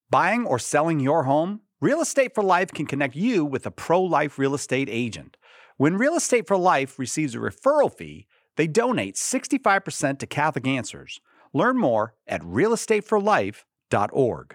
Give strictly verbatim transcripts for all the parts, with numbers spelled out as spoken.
Buying or selling your home? Real Estate for Life can connect you with a pro-life real estate agent. When Real Estate for Life receives a referral fee, they donate sixty-five percent to Catholic Answers. Learn more at real estate for life dot org.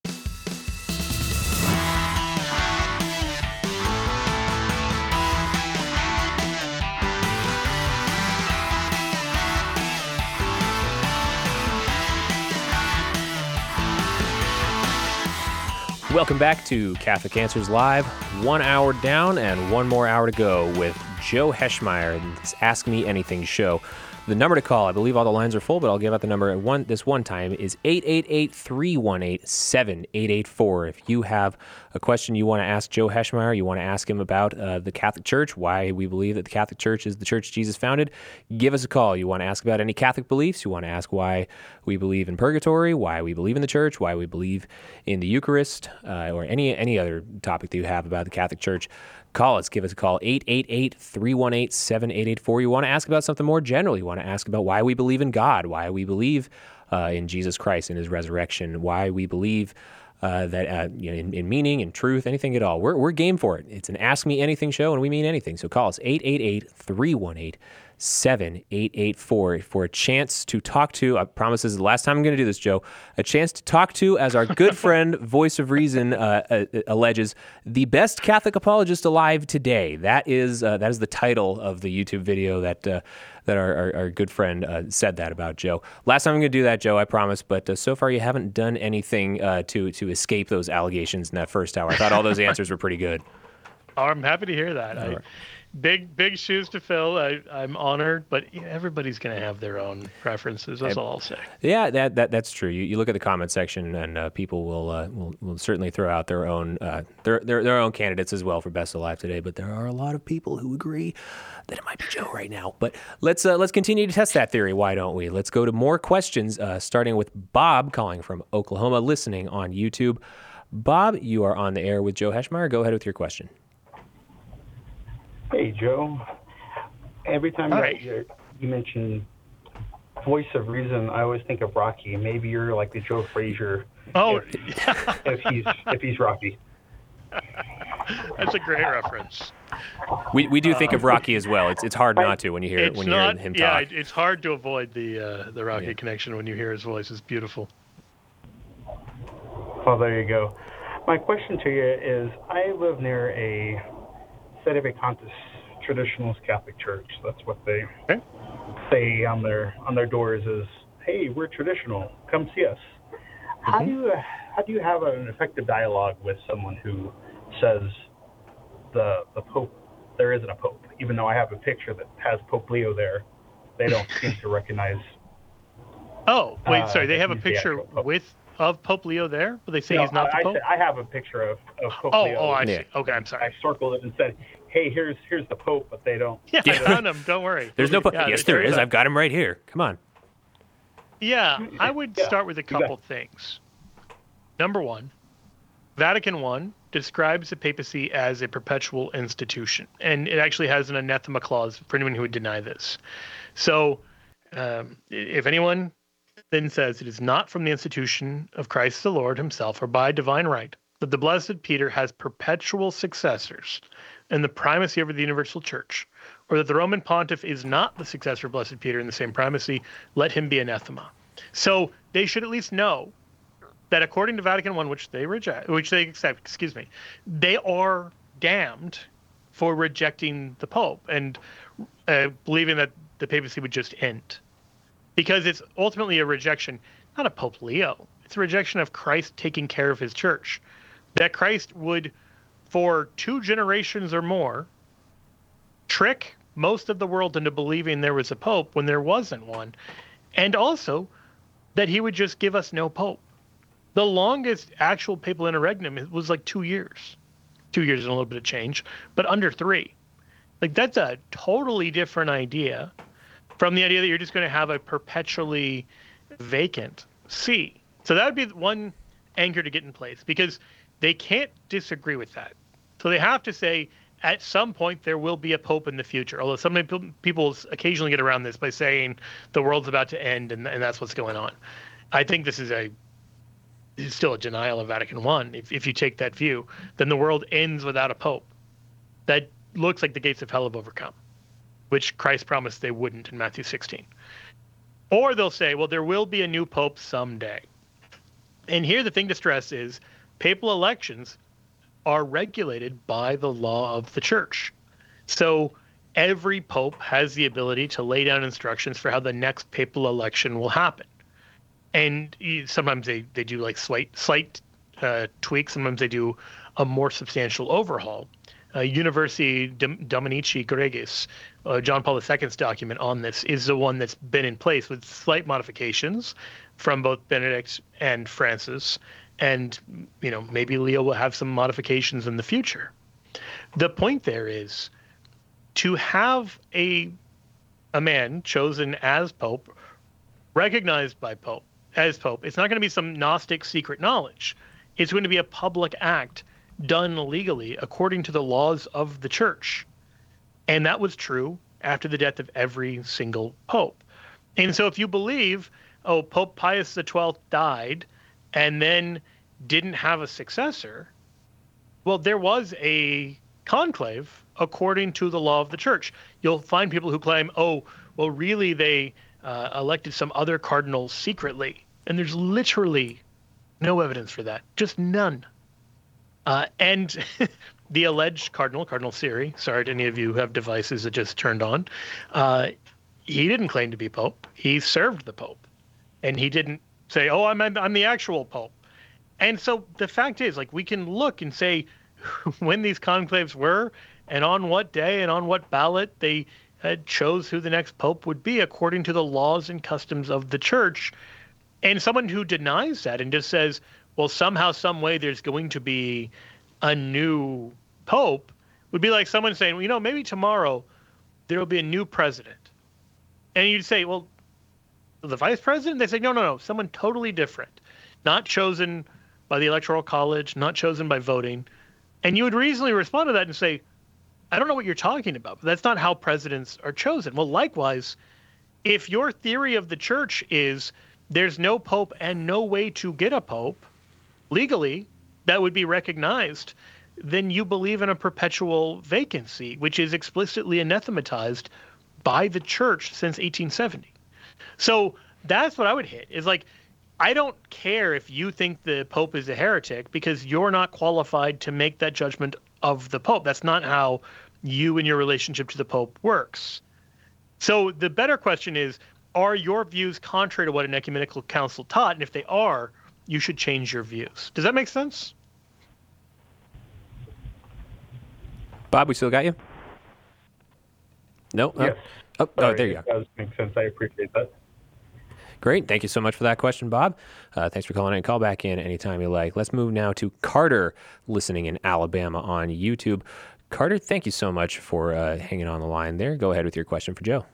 Welcome back to Catholic Answers Live. One hour down and one more hour to go with Joe Heschmeyer in this Ask Me Anything show. The number to call, I believe all the lines are full, but I'll give out the number at one this one time, is eight eight eight, three one eight, seven eight eight four. If you have a question you want to ask Joe Heschmeyer, you want to ask him about uh, the Catholic Church, why we believe that the Catholic Church is the church Jesus founded, give us a call. You want to ask about any Catholic beliefs, you want to ask why we believe in purgatory, why we believe in the church, why we believe in the Eucharist, uh, or any any other topic that you have about the Catholic Church, call us. Give us a call, eight eight eight, three one eight, seven eight eight four. You want to ask about something more general. You want to ask about why we believe in God, why we believe uh, in Jesus Christ and his resurrection, why we believe uh, that uh, you know, in, in meaning and truth, anything at all. We're, we're game for it. It's an Ask Me Anything show, and we mean anything. So call us, eight eight eight, three one eight, seven eight eight four for a chance to talk to, I promise this is the last time I'm going to do this, Joe, a chance to talk to, as our good friend, Voice of Reason, uh, uh, alleges, the best Catholic apologist alive today. That is uh, that is the title of the YouTube video that uh, that our, our, our good friend uh, said that about Joe. Last time I'm going to do that, Joe, I promise, but uh, so far you haven't done anything uh, to, to escape those allegations in that first hour. I thought all those answers were pretty good. Oh, I'm happy to hear that. I, right. Big, big shoes to fill. I, I'm honored, but everybody's going to have their own preferences. That's all I'll say. Yeah, that, that that's true. You, you look at the comment section, and uh, people will, uh, will will certainly throw out their own uh, their, their their own candidates as well for Best Alive today. But there are a lot of people who agree that it might be Joe right now. But let's uh, let's continue to test that theory. Why don't we? Let's go to more questions, uh, starting with Bob calling from Oklahoma, listening on YouTube. Bob, you are on the air with Joe Heschmeyer. Go ahead with your question. Hey, Joe. Every time Hi. you, you mention Voice of Reason, I always think of Rocky. Maybe you're like the Joe Frazier. Oh, if, if he's if he's Rocky. That's a great reference. We we do think of Rocky as well. It's it's hard not to when you hear It's when you not. hear him Yeah, talk. it's hard to avoid the uh, the Rocky Yeah. connection when you hear his voice. It's beautiful. Well, there you go. My question to you is, I live near a Sedevacantist Traditionalist Catholic Church. That's what they Okay. say on their on their doors is, "Hey, we're traditional. Come see us." How do you how do you have an effective dialogue with someone who says the the Pope there isn't a Pope, even though I have a picture that has Pope Leo there? They don't seem to recognize. Oh, wait, Uh, sorry. They have a he's the picture actual Pope. with of Pope Leo there, but they say No, he's not I, the Pope. I, said, I have a picture of, of Pope Oh, Leo. oh, I Yeah. see. Okay, I'm sorry. I circled it and said, "Hey, here's here's the Pope," but they don't. Yeah, I found him. Don't worry. There's no. Po- Yeah, yes, there there is. a- I've got him right here. Come on. Yeah, I would Yeah, start with a you bet. couple things. Number one, Vatican I describes the papacy as a perpetual institution, and it actually has an anathema clause for anyone who would deny this. So, um, if anyone then says it is not from the institution of Christ the Lord himself or by divine right that the blessed Peter has perpetual successors in the primacy over the universal church, or that the Roman pontiff is not the successor of blessed Peter in the same primacy, let him be anathema. So they should at least know that according to Vatican I, which they reject, which they accept, excuse me, they are damned for rejecting the Pope and uh, believing that the papacy would just end. Because it's ultimately a rejection, not of Pope Leo. It's a rejection of Christ taking care of his church. That Christ would, for two generations or more, trick most of the world into believing there was a Pope when there wasn't one. And also that he would just give us no Pope. The longest actual papal interregnum was like two years. Two years and a little bit of change, but under three. Like, that's a totally different idea from the idea that you're just going to have a perpetually vacant see. So that would be one anchor to get in place, because they can't disagree with that. So they have to say, at some point, there will be a pope in the future. Although some people occasionally get around this by saying the world's about to end and, and that's what's going on. I think this is a is still a denial of Vatican One. If, if you take that view, then the world ends without a pope. That looks like the gates of hell have overcome, which Christ promised they wouldn't in Matthew sixteen. Or they'll say, well, there will be a new pope someday. And here the thing to stress is papal elections are regulated by the law of the church. So every pope has the ability to lay down instructions for how the next papal election will happen. And sometimes they, they do like slight, slight uh, tweaks. Sometimes they do a more substantial overhaul. Uh, Universi Dominici Gregis, uh, John Paul the Second's document on this, is the one that's been in place with slight modifications from both Benedict and Francis. And, you know, maybe Leo will have some modifications in the future. The point there is to have a a man chosen as Pope, recognized by Pope, as Pope. It's not going to be some Gnostic secret knowledge. It's going to be a public act done legally according to the laws of the church. And that was true after the death of every single pope. And so if you believe, oh, Pope Pius the twelfth died and then didn't have a successor, well, there was a conclave according to the law of the church. You'll find people who claim, oh, well, really they uh, elected some other cardinal secretly. And there's literally no evidence for that, just none. Uh, and the alleged cardinal, Cardinal Siri, sorry to any of you who have devices that just turned on, uh, he didn't claim to be Pope. He served the Pope. And he didn't say, oh, I'm, I'm the actual Pope. And so the fact is, like, we can look and say when these conclaves were and on what day and on what ballot they had chose who the next Pope would be according to the laws and customs of the church. And someone who denies that and just says, well, somehow, some way there's going to be a new Pope would be like someone saying, well, you know, maybe tomorrow there will be a new president. And you'd say, well, the vice president? They say, no, no, no, someone totally different, not chosen by the Electoral College, not chosen by voting. And you would reasonably respond to that and say, I don't know what you're talking about, but that's not how presidents are chosen. Well, likewise, if your theory of the church is there's no Pope and no way to get a Pope legally that would be recognized, then you believe in a perpetual vacancy, which is explicitly anathematized by the church since eighteen seventy. So that's what I would hit, is like, I don't care if you think the Pope is a heretic because you're not qualified to make that judgment of the Pope. That's not how you and your relationship to the Pope works. So the better question is, are your views contrary to what an ecumenical council taught? And if they are, you should change your views. Does that make sense? Bob, we still got you? No? Yes. Oh, oh, oh there you go. That does make sense. I appreciate that. Great. Thank you so much for that question, Bob. Uh, thanks for calling in. Call back in anytime you like. Let's move now to Carter, listening in Alabama on YouTube. Carter, thank you so much for uh, hanging on the line there. Go ahead with your question for Joe.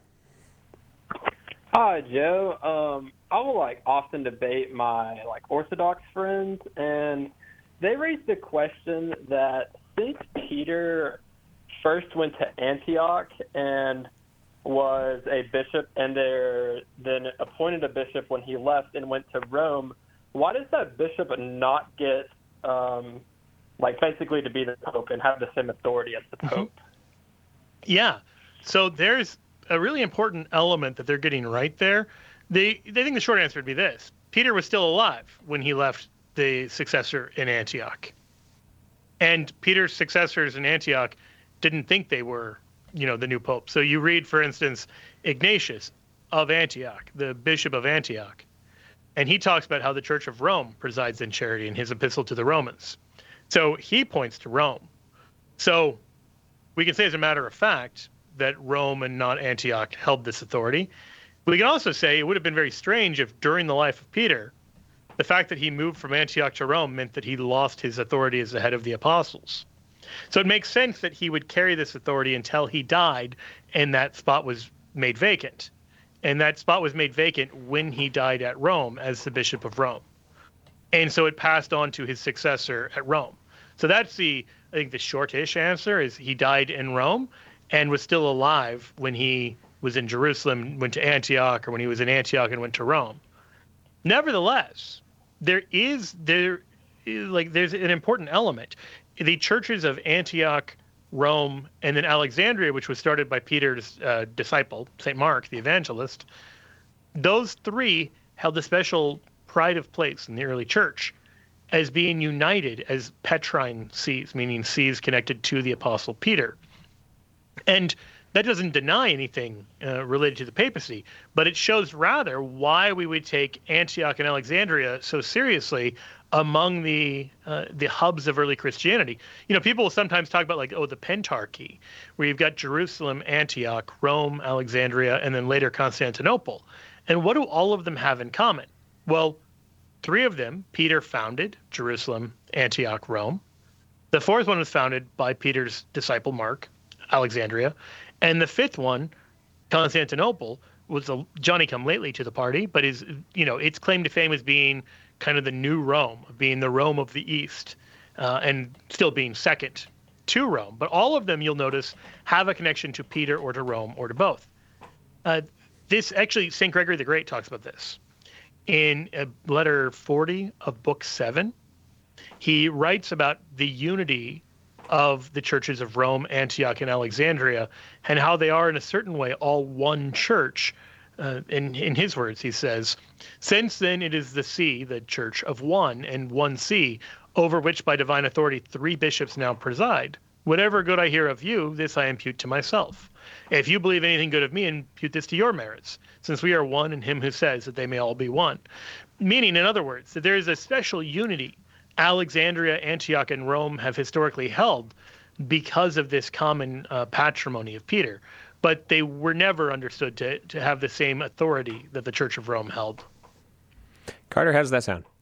Hi, Joe. Um, I will like often debate my like Orthodox friends, and they raised the question that since Peter first went to Antioch and was a bishop and there then appointed a bishop when he left and went to Rome, why does that bishop not get um, like basically to be the Pope and have the same authority as the Pope? Yeah. So there's a really important element that they're getting right there. They they think the short answer would be this. Peter was still alive when he left the successor in Antioch. And Peter's successors in Antioch didn't think they were, you know, the new Pope. So you read, for instance, Ignatius of Antioch, the bishop of Antioch, and he talks about how the Church of Rome presides in charity in his epistle to the Romans. So he points to Rome. So we can say as a matter of fact that Rome and not Antioch held this authority. We can also say it would have been very strange if during the life of Peter, the fact that he moved from Antioch to Rome meant that he lost his authority as the head of the apostles. So it makes sense that he would carry this authority until he died and that spot was made vacant. And that spot was made vacant when he died at Rome as the Bishop of Rome. And so it passed on to his successor at Rome. So that's the, I think the shortish answer is he died in Rome and was still alive when he was in Jerusalem, went to Antioch, or when he was in Antioch and went to Rome. Nevertheless, there is there like there's an important element. The churches of Antioch, Rome, and then Alexandria, which was started by Peter's uh, disciple, Saint Mark, the evangelist, those three held a special pride of place in the early church as being united as Petrine sees, meaning sees connected to the apostle Peter. And that doesn't deny anything uh, related to the papacy, but it shows rather why we would take Antioch and Alexandria so seriously among the uh, the hubs of early Christianity. You know, people will sometimes talk about like, oh, the Pentarchy, where you've got Jerusalem, Antioch, Rome, Alexandria, and then later Constantinople. And what do all of them have in common? Well, three of them, Peter founded Jerusalem, Antioch, Rome. The fourth one was founded by Peter's disciple Mark, Alexandria. And the fifth one, Constantinople, was a Johnny-come-lately to the party, but is, you know, its claim to fame as being kind of the new Rome, being the Rome of the East, uh, and still being second to Rome. But all of them, you'll notice, have a connection to Peter or to Rome or to both. Uh, this actually, Saint Gregory the Great talks about this. In uh, letter forty of book seven, he writes about the unity of the churches of Rome, Antioch, and Alexandria, and how they are in a certain way all one church. Uh, in, in his words, he says, "Since then it is the see, the church of one and one see, over which by divine authority three bishops now preside. Whatever good I hear of you, this I impute to myself. If you believe anything good of me, impute this to your merits, since we are one in him who says that they may all be one." Meaning, in other words, that there is a special unity Alexandria, Antioch, and Rome have historically held because of this common uh, patrimony of Peter. But they were never understood to, to have the same authority that the Church of Rome held. Carter, how does that sound?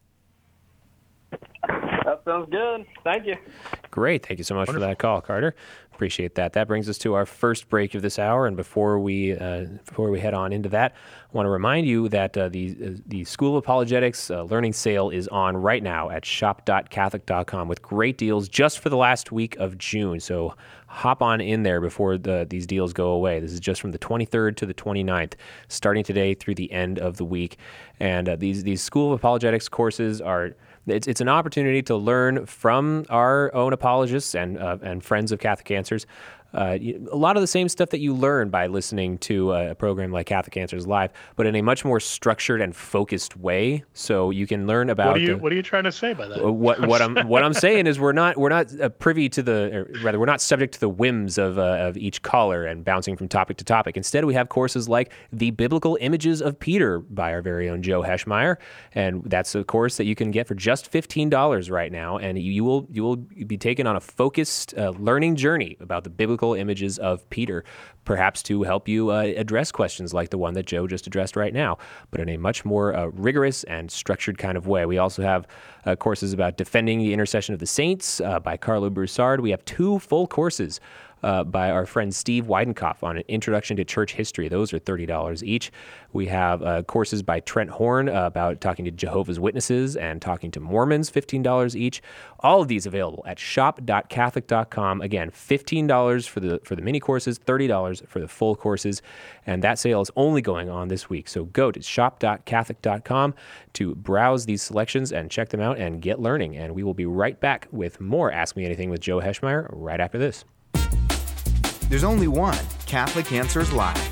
That sounds good. Thank you. Great. Thank you so much Wonderful. for that call, Carter. Appreciate that. That brings us to our first break of this hour. And before we uh, before we head on into that, I want to remind you that uh, the uh, the School of Apologetics uh, Learning Sale is on right now at shop dot catholic dot com with great deals just for the last week of June. So hop on in there before the, these deals go away. This is just from the twenty-third to the twenty-ninth, starting today through the end of the week. And uh, these these School of Apologetics courses are It's it's an opportunity to learn from our own apologists and uh, and friends of Catholic Answers. Uh, a lot of the same stuff that you learn by listening to a program like Catholic Answers Live, but in a much more structured and focused way. So you can learn about. What are you the, What are you trying to say by that? What what I'm what I'm saying is we're not we're not uh, privy to the or rather we're not subject to the whims of uh, of each caller and bouncing from topic to topic. Instead, we have courses like the Biblical Images of Peter by our very own Joe Heschmeyer, and that's a course that you can get for just fifteen dollars right now, and you, you will you will be taken on a focused uh, learning journey about the biblical images of Peter, perhaps to help you uh, address questions like the one that Joe just addressed right now, but in a much more uh, rigorous and structured kind of way. We also have uh, courses about defending the intercession of the saints uh, by Carlo Broussard. We have two full courses Uh, by our friend Steve Weidenkopf on an introduction to church history. Those are thirty dollars each. We have uh, courses by Trent Horn uh, about talking to Jehovah's Witnesses and talking to Mormons, fifteen dollars each. All of these available at shop dot catholic dot com. Again, fifteen dollars for the for the mini courses, thirty dollars for the full courses, and that sale is only going on this week. So go to shop dot catholic dot com to browse these selections and check them out and get learning. And we will be right back with more Ask Me Anything with Joe Heschmeyer right after this. There's only one Catholic Answers Live.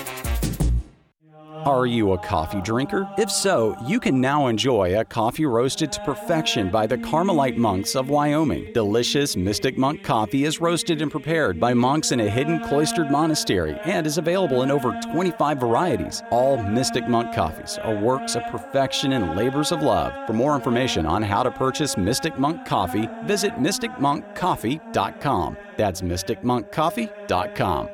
Are you a coffee drinker? If so, you can now enjoy a coffee roasted to perfection by the Carmelite monks of Wyoming. Delicious Mystic Monk coffee is roasted and prepared by monks in a hidden cloistered monastery and is available in over twenty-five varieties. All Mystic Monk coffees are works of perfection and labors of love. For more information on how to purchase Mystic Monk coffee, visit mystic monk coffee dot com. That's mystic monk coffee dot com.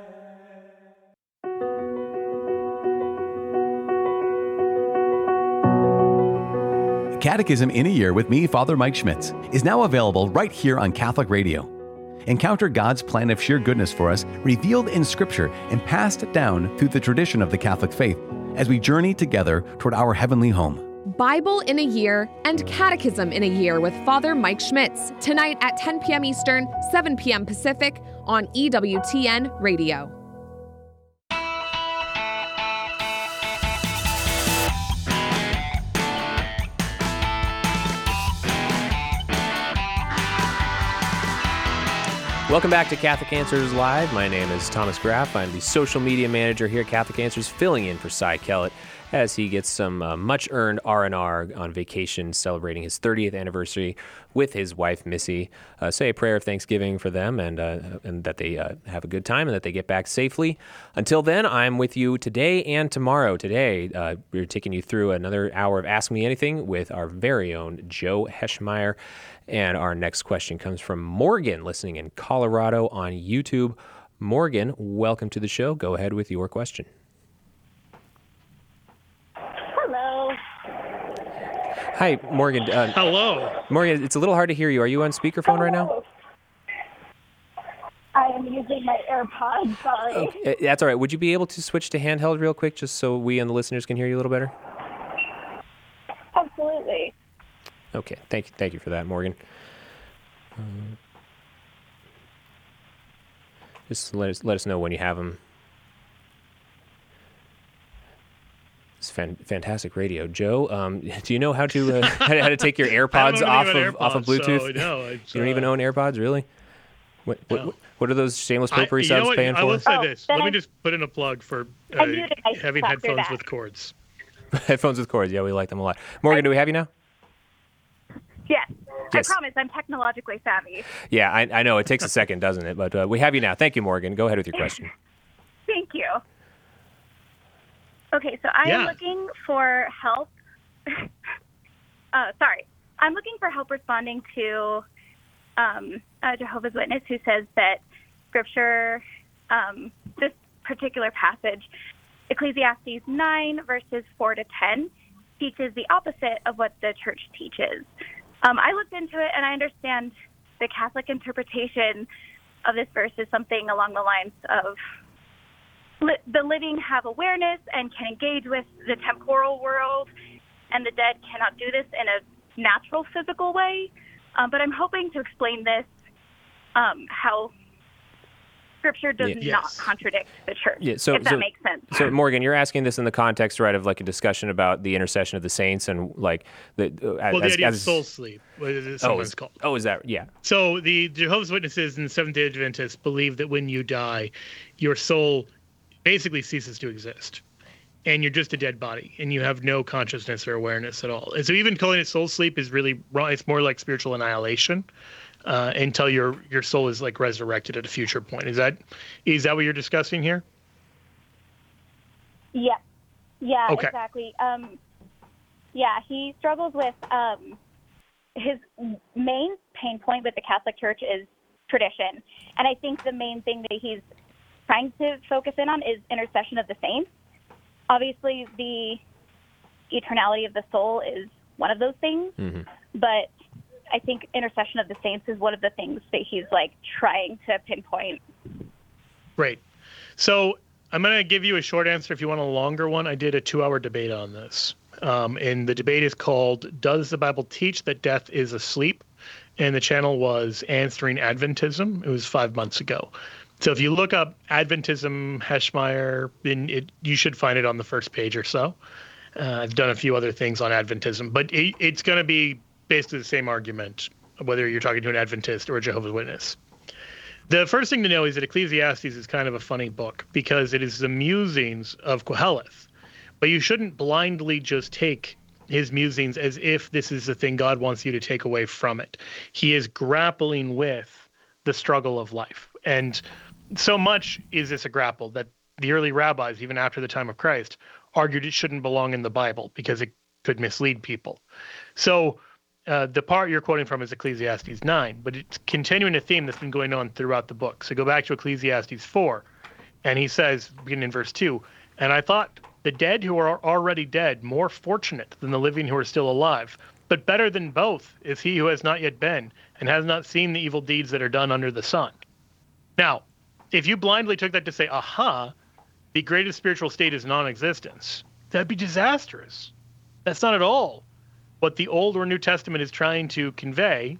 Catechism in a Year with me, Father Mike Schmitz, is now available right here on Catholic Radio. Encounter God's plan of sheer goodness for us, revealed in Scripture and passed down through the tradition of the Catholic faith, as we journey together toward our heavenly home. Bible in a Year and Catechism in a Year with Father Mike Schmitz, tonight at ten p.m. Eastern, seven p.m. Pacific on E W T N Radio. Welcome back to Catholic Answers Live. My name is Thomas Graff. I'm the social media manager here at Catholic Answers, filling in for Cy Kellett as he gets some uh, much-earned R and R on vacation, celebrating his thirtieth anniversary with his wife, Missy. Uh, say a prayer of thanksgiving for them and uh, and that they uh, have a good time and that they get back safely. Until then, I'm with you today and tomorrow. Today, uh, we're taking you through another hour of Ask Me Anything with our very own Joe Heschmeyer. And our next question comes from Morgan, listening in Colorado on YouTube. Morgan, welcome to the show. Go ahead with your question. Hello. Hi, Morgan. Uh, Hello. Morgan, it's a little hard to hear you. Are you on speakerphone right now? I am using my AirPods, sorry. Okay, that's all right. Would you be able to switch to handheld real quick just so we and the listeners can hear you a little better? Absolutely. Okay, thank you, thank you for that, Morgan. Um, just let us let us know when you have them. It's fan, fantastic radio, Joe. Um, do you know how to uh, how, to, how to take your AirPods off of AirPods, off of Bluetooth? So, no, it's, you don't uh, even own AirPods, really? What what, no. what are those shameless I, popery you know subs what? paying I for? will say Oh, this. then Let I- me just put in a plug for I uh, muted myself having after headphones that. with cords. Headphones with cords. Yeah, we like them a lot. Morgan, do we have you now? Yes. Yes. I promise I'm technologically savvy. Yeah, I, I know. It takes a second, doesn't it? But uh, we have you now. Thank you, Morgan. Go ahead with your question. Thank you. Okay, so I Yeah. am looking for help. uh, sorry. I'm looking for help responding to um, a Jehovah's Witness who says that Scripture, um, this particular passage, Ecclesiastes nine, verses four to ten, teaches the opposite of what the church teaches. Um, I looked into it, and I understand the Catholic interpretation of this verse is something along the lines of li- the living have awareness and can engage with the temporal world, and the dead cannot do this in a natural physical way. Um, but I'm hoping to explain this, um, how Scripture does Yeah. not Yes. contradict the church, Yeah, so- if that so- makes sense. So, Morgan, you're asking this in the context, right, of like a discussion about the intercession of the saints and like the uh, Well, the as, idea as, of soul sleep, what it is oh, sometimes is, called. oh, is that yeah? So the Jehovah's Witnesses and the Seventh-day Adventists believe that when you die, your soul basically ceases to exist, and you're just a dead body, and you have no consciousness or awareness at all. And so even calling it soul sleep is really wrong. It's more like spiritual annihilation uh, until your your soul is like resurrected at a future point. Is that is that what you're discussing here? Yeah, yeah, Okay. exactly. Um, yeah, he struggles with um, his main pain point with the Catholic Church is tradition, and I think the main thing that he's trying to focus in on is intercession of the saints. Obviously, the eternality of the soul is one of those things, Mm-hmm. but I think intercession of the saints is one of the things that he's like trying to pinpoint. Great. So I'm going to give you a short answer. If you want a longer one, I did a two-hour debate on this. Um, and the debate is called, Does the Bible Teach That Death is Asleep? And the channel was Answering Adventism. It was five months ago. So if you look up Adventism Heschmeyer, then it, you should find it on the first page or so. Uh, I've done a few other things on Adventism, but it, it's going to be basically the same argument, whether you're talking to an Adventist or a Jehovah's Witness. The first thing to know is that Ecclesiastes is kind of a funny book because it is the musings of Koheleth. But you shouldn't blindly just take his musings as if this is the thing God wants you to take away from it. He is grappling with the struggle of life. And so much is this a grapple that the early rabbis, even after the time of Christ, argued it shouldn't belong in the Bible because it could mislead people. So uh, the part you're quoting from is Ecclesiastes nine, but it's continuing a theme that's been going on throughout the book. So go back to Ecclesiastes four, and he says, beginning in verse two, and I thought the dead who are already dead more fortunate than the living who are still alive, but better than both is he who has not yet been and has not seen the evil deeds that are done under the sun. Now, if you blindly took that to say, aha, the greatest spiritual state is non-existence, that'd be disastrous. That's not at all what the Old or New Testament is trying to convey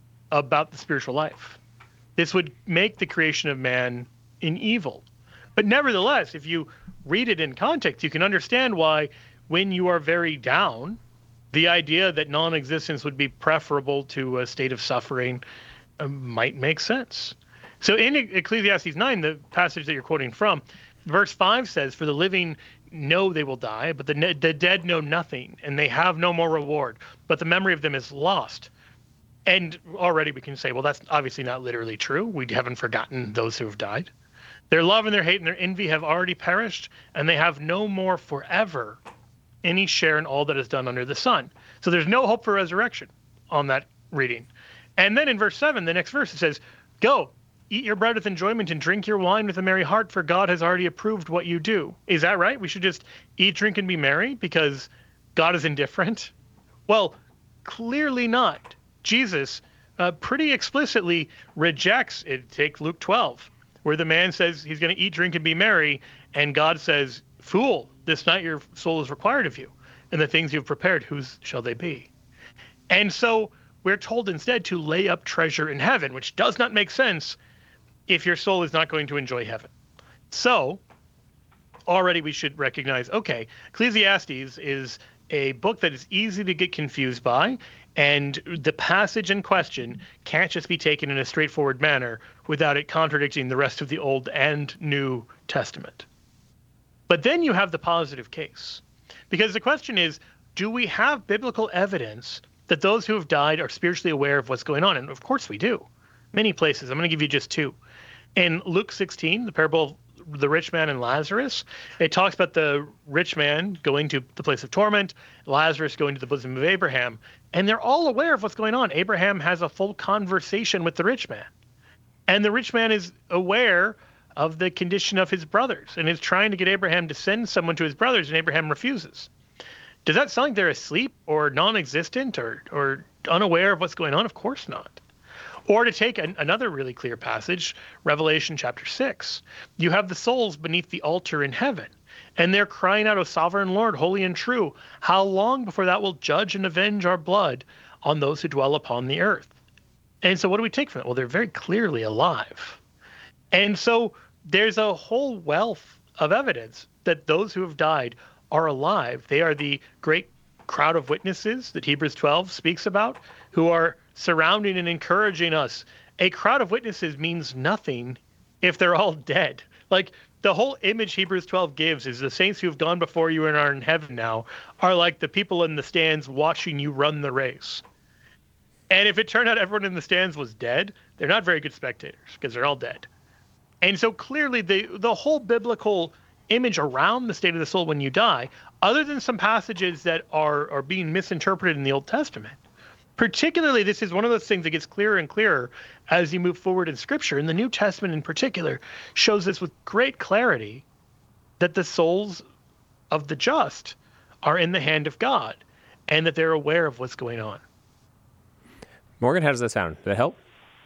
about the spiritual life. This would make the creation of man in evil. But nevertheless, if you read it in context, you can understand why when you are very down, the idea that non-existence would be preferable to a state of suffering uh, might make sense. So in Ecclesiastes nine, the passage that you're quoting from, verse five says, "For the living know they will die, but the, the dead know nothing, and they have no more reward, but the memory of them is lost." And already we can say, well, that's obviously not literally true. We haven't forgotten those who have died. Their love and their hate and their envy have already perished, and they have no more forever any share in all that is done under the sun. So there's no hope for resurrection on that reading. And then in verse seven, the next verse, it says, "Go, eat your bread with enjoyment and drink your wine with a merry heart, for God has already approved what you do." Is that right? We should just eat, drink, and be merry because God is indifferent? Well, clearly not. Jesus uh, pretty explicitly rejects it. Take Luke twelve, where the man says he's going to eat, drink, and be merry, and God says, "Fool, this night your soul is required of you, and the things you've prepared, whose shall they be?" And so we're told instead to lay up treasure in heaven, which does not make sense if your soul is not going to enjoy heaven. So already we should recognize, okay, Ecclesiastes is a book that is easy to get confused by, and the passage in question can't just be taken in a straightforward manner without it contradicting the rest of the Old and New Testament. But then you have the positive case, because the question is, do we have biblical evidence that those who have died are spiritually aware of what's going on? And of course we do. Many places. I'm going to give you just two. In Luke sixteen, the parable of the rich man and Lazarus, it talks about the rich man going to the place of torment, Lazarus going to the bosom of Abraham, and they're all aware of what's going on. Abraham has a full conversation with the rich man, and the rich man is aware of the condition of his brothers and is trying to get Abraham to send someone to his brothers, and Abraham refuses. Does that sound like they're asleep or non-existent or, or unaware of what's going on? Of course not. Or to take an, another really clear passage, Revelation chapter six, you have the souls beneath the altar in heaven, and they're crying out, "O sovereign Lord, holy and true, how long before thou wilt judge and avenge our blood on those who dwell upon the earth?" And so what do we take from it? Well, they're very clearly alive. And so there's a whole wealth of evidence that those who have died are alive. They are the great crowd of witnesses that Hebrews twelve speaks about, who are surrounding and encouraging us. A crowd of witnesses means nothing if they're all dead. Like, the whole image Hebrews twelve gives is the saints who have gone before you and are in heaven now are like the people in the stands watching you run the race. And if it turned out everyone in the stands was dead, they're not very good spectators because they're all dead. And so clearly the the whole biblical image around the state of the soul when you die, other than some passages that are, are being misinterpreted in the Old Testament, particularly this is one of those things that gets clearer and clearer as you move forward in Scripture, and the New Testament in particular shows this with great clarity, that the souls of the just are in the hand of God and that they're aware of what's going on. Morgan, how does that sound? Does that help?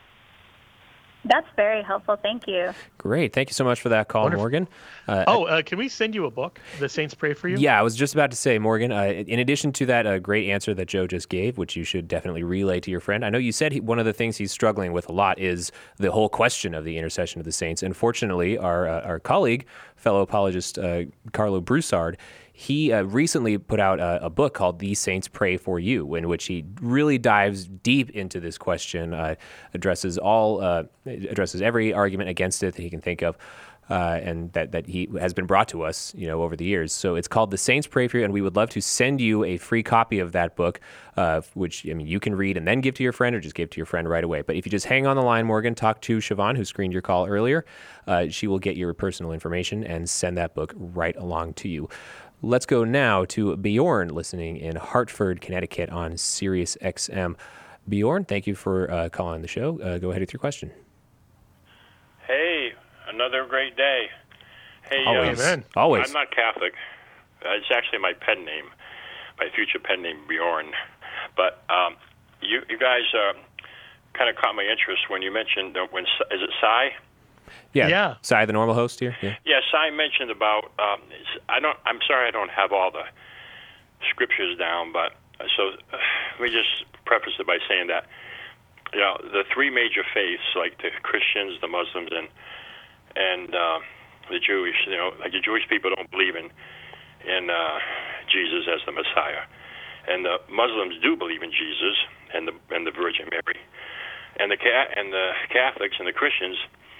That's very helpful. Thank you. Great. Thank you so much for that call, Wonderful. Morgan. Uh, oh, uh, can we send you a book, The Saints Pray for You? Yeah, I was just about to say, Morgan, uh, in addition to that uh, great answer that Joe just gave, which you should definitely relay to your friend, I know you said he, one of the things he's struggling with a lot is the whole question of the intercession of the saints. And fortunately, our, uh, our colleague, fellow apologist uh, Carlo Broussard, he uh, recently put out a, a book called The Saints Pray for You, in which he really dives deep into this question, uh, addresses all, uh, addresses every argument against it that he can think of, uh, and that, that he has been brought to us, you know, over the years. So it's called The Saints Pray for You, and we would love to send you a free copy of that book, uh, which, I mean, you can read and then give to your friend, or just give to your friend right away. But if you just hang on the line, Morgan, talk to Siobhan, who screened your call earlier. Uh, she will get your personal information and send that book right along to you. Let's go now to Bjorn, listening in Hartford, Connecticut on Sirius X M. Bjorn, thank you for uh, calling the show. Uh, go ahead with your question. Hey, another great day. Hey, Always. uh, Amen. Always. I'm not Catholic. Uh, it's actually my pen name, my future pen name, Bjorn. But um, you, you guys uh, kind of caught my interest when you mentioned, uh, when is it Cy? Yeah. Yeah. Cy, the normal host here. Yeah. Yes, I mentioned about. Um, I don't. I'm sorry, I don't have all the scriptures down, but uh, so uh, let me just preface it by saying that you know the three major faiths, like the Christians, the Muslims, and and uh, the Jewish. You know, like the Jewish people don't believe in in uh, Jesus as the Messiah, and the Muslims do believe in Jesus and the and the Virgin Mary, and the and the Catholics and the Christians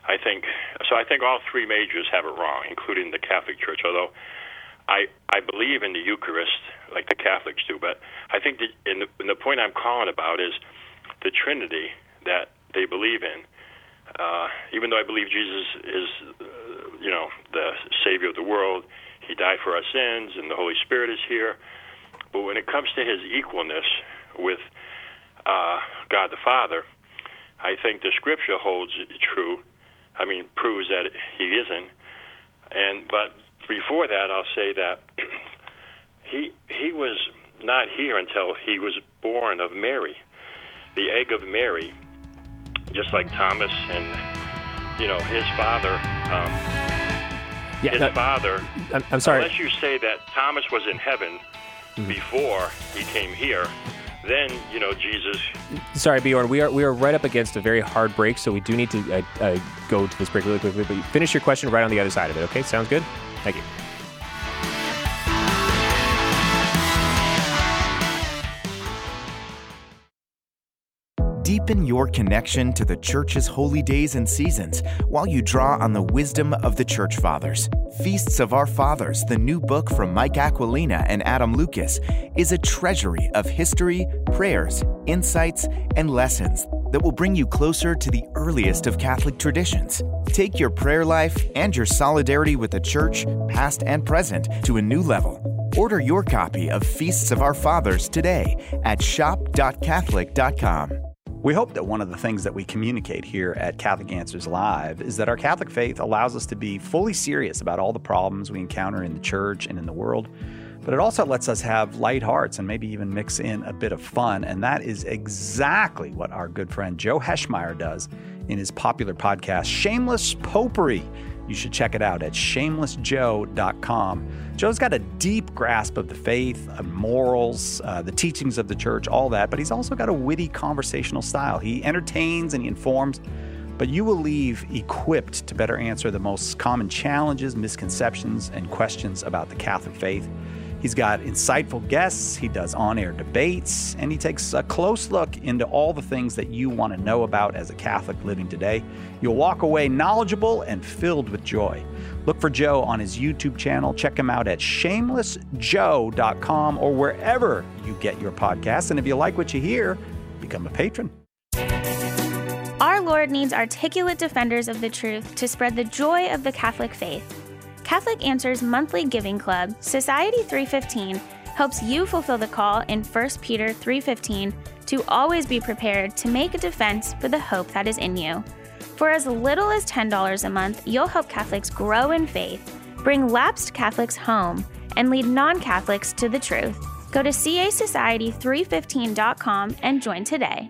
I think so. I think all three majors have it wrong, including the Catholic Church. Although I I believe in the Eucharist like the Catholics do, but I think the, in the, in the point I'm calling about is the Trinity that they believe in. Uh, even though I believe Jesus is, uh, you know, the Savior of the world, He died for our sins, and the Holy Spirit is here. But when it comes to His equalness with uh, God the Father, I think the Scripture holds it true. I mean, proves that He isn't. And but before that, I'll say that he he was not here until He was born of Mary, the egg of Mary. Just like Thomas and, you know, his father, um, yeah, his no, father, I'm, I'm sorry. Unless you say that Thomas was in heaven mm-hmm. before he came here, then, you know, Jesus... Sorry, Bjorn, we are we are right up against a very hard break, so we do need to uh, uh, go to this break really quickly, but finish your question right on the other side of it, okay? Sounds good? Thank you. Deepen your connection to the Church's holy days and seasons while you draw on the wisdom of the Church Fathers. Feasts of Our Fathers, the new book from Mike Aquilina and Adam Lucas, is a treasury of history, prayers, insights, and lessons that will bring you closer to the earliest of Catholic traditions. Take your prayer life and your solidarity with the Church, past and present, to a new level. Order your copy of Feasts of Our Fathers today at shop dot catholic dot com. We hope that one of the things that we communicate here at Catholic Answers Live is that our Catholic faith allows us to be fully serious about all the problems we encounter in the church and in the world, but it also lets us have light hearts and maybe even mix in a bit of fun, and that is exactly what our good friend Joe Heschmeyer does in his popular podcast, Shameless Popery. You should check it out at shameless joe dot com. Joe's got a deep grasp of the faith, of morals, uh, the teachings of the church, all that, but he's also got a witty conversational style. He entertains and he informs, but you will leave equipped to better answer the most common challenges, misconceptions, and questions about the Catholic faith. He's got insightful guests, he does on-air debates, and he takes a close look into all the things that you want to know about as a Catholic living today. You'll walk away knowledgeable and filled with joy. Look for Joe on his YouTube channel. Check him out at shameless joe dot com or wherever you get your podcasts. And if you like what you hear, become a patron. Our Lord needs articulate defenders of the truth to spread the joy of the Catholic faith. Catholic Answers monthly giving club, Society three fifteen, helps you fulfill the call in First Peter three fifteen to always be prepared to make a defense for the hope that is in you. For as little as ten dollars a month, you'll help Catholics grow in faith, bring lapsed Catholics home, and lead non-Catholics to the truth. Go to c a society three fifteen dot com and join today.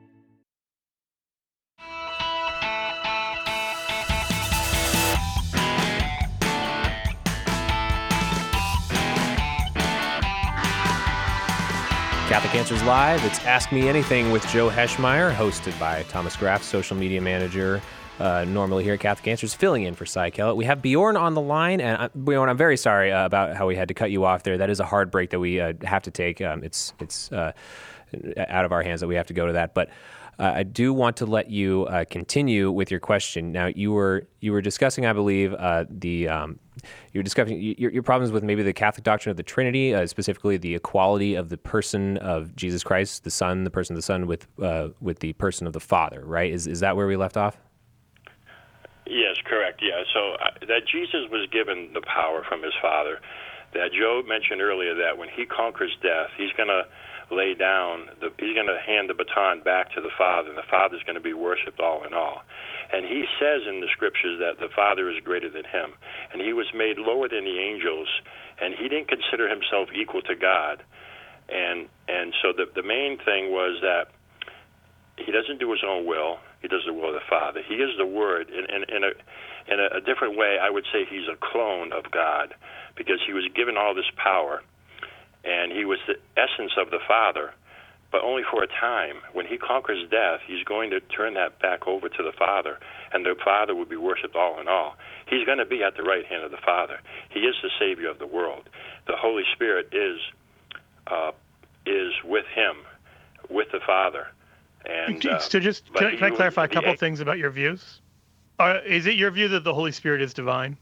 Catholic Answers Live. It's Ask Me Anything with Joe Heschmeyer, hosted by Thomas Graff, social media manager, uh, normally here at Catholic Answers, filling in for Cy Kellett. We have Bjorn on the line, and uh, Bjorn, I'm very sorry uh, about how we had to cut you off there. That is a hard break that we uh, have to take. Um, it's it's uh, out of our hands that we have to go to that, but Uh, I do want to let you uh, continue with your question. Now, you were you were discussing, I believe, uh, the um, you were discussing your, your problems with maybe the Catholic doctrine of the Trinity, uh, specifically the equality of the person of Jesus Christ, the Son, the person of the Son, with uh, with the person of the Father. Right? Is is that where we left off? Yes, correct. Yeah. So uh, that Jesus was given the power from his Father. That Joe mentioned earlier, that when he conquers death, he's going to lay down, the, he's going to hand the baton back to the Father, and the Father's going to be worshipped all in all. And he says in the Scriptures that the Father is greater than him, and he was made lower than the angels, and he didn't consider himself equal to God. And and so the the main thing was that he doesn't do his own will, he does the will of the Father. He is the Word. In, in, in, a, in a, a different way, I would say he's a clone of God, because he was given all this power, and he was the essence of the Father, but only for a time. When he conquers death, he's going to turn that back over to the Father, and the Father will be worshipped all in all. He's going to be at the right hand of the Father. He is the Savior of the world. The Holy Spirit is uh, is with him, with the Father. And uh, so just can, can I clarify a couple of things about your views? Uh, is it your view that the Holy Spirit is divine?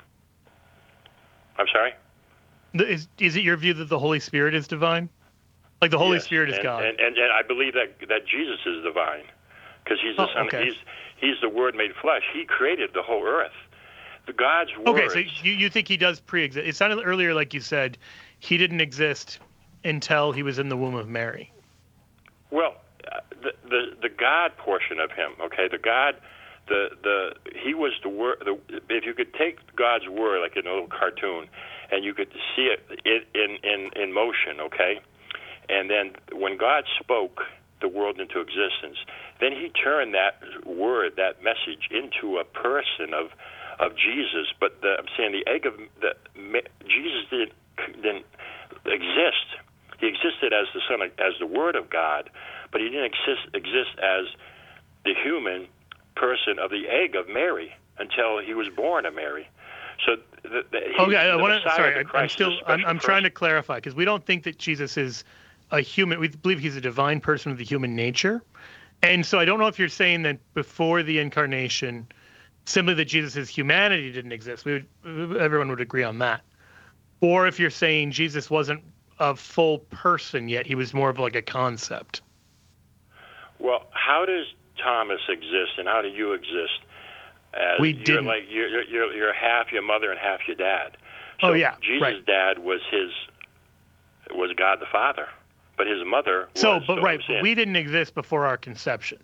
I'm sorry? The- Is is it your view that the Holy Spirit is divine? Like the Holy Yes, Spirit is and, God? And, and, and I believe that that Jesus is divine because he's the Oh, son. okay. He's he's the Word made flesh. He created the whole earth. The God's word. Okay, so you, you think he does pre-exist? It sounded earlier like you said he didn't exist until he was in the womb of Mary. Well, uh, the, the the God portion of him, okay, the God, the the he was the word. The, if you could take God's word like in a little cartoon, and you could see it, it in in in motion, okay, and then when God spoke the world into existence, then he turned that word, that message, into a person of of Jesus. But the, I'm saying the egg of the Jesus didn't didn't exist. He existed as the Son, of, as the Word of God, but he didn't exist exist as the human person of the egg of Mary until he was born of Mary. So, the, the, he, Okay, I the want to. Messiah, Sorry, the I'm Christ, still. is a I'm, special I'm trying person. to clarify because we don't think that Jesus is a human. We believe he's a divine person with the human nature, and so I don't know if you're saying that before the incarnation, simply that Jesus' humanity didn't exist. We would, everyone would agree on that. Or if you're saying Jesus wasn't a full person yet, he was more of like a concept. Well, how does Thomas exist, and how do you exist? As We you're didn't. like you're, you're you're half your mother and half your dad. So Oh, yeah, Jesus' right. dad was his was God the Father, but his mother was. So, but so right, I'm saying- we didn't exist before our conception.